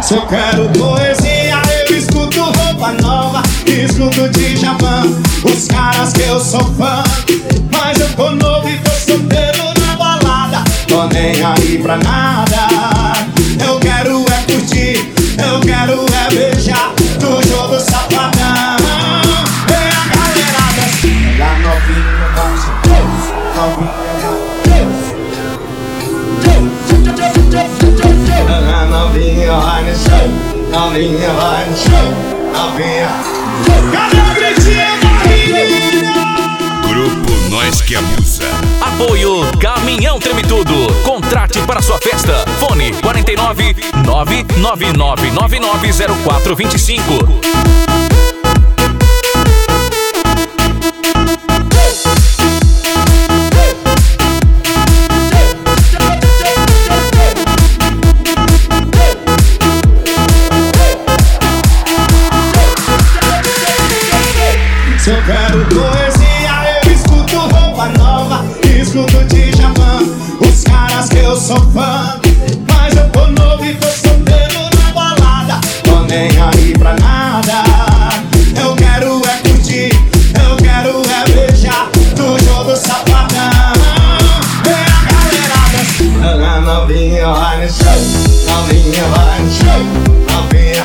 Se eu quero poesia, eu escuto roupa nova, escuto Djavan, os caras que eu sou fã. Mas eu tô novo e tô solteiro na balada, tô nem aí pra nada. Eu quero é curtir, eu quero é beijar no jogo safadão. Vem a galerada, olha novinha, novinha. Novinha vai no show, novinha vai no show, novinha. Cadê o gritinho da menina? Grupo Nós que Abusa. Apoio Caminhão Treme Tudo. Contrate para sua festa. Fone 49 999990425. Se eu quero poesia, eu escuto roupa nova, escuto Djavan, os caras que eu sou fã. Mas eu tô novo e tô solteiro na balada, tô nem aí pra nada. Eu quero é curtir, eu quero é beijar no jogo safadão. Vem a galerada, novinha vai no show, novinha vai no show, novinha.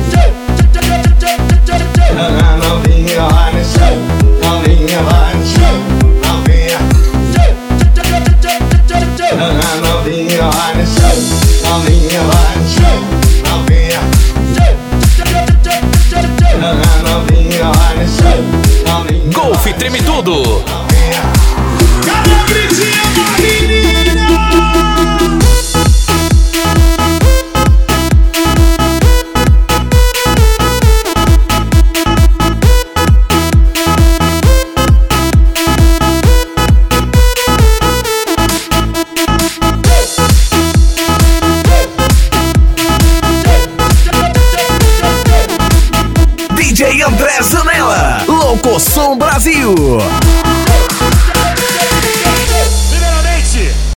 Novinha vai no show, novinha vai no show, novinha. Novinha vai no show, novinha vai no show, novinha. Novinha vai no show, novinha. Golf Treme Tudo. Cadê o gritinho da menina? DJ André Zanella, Louco Som Brasil.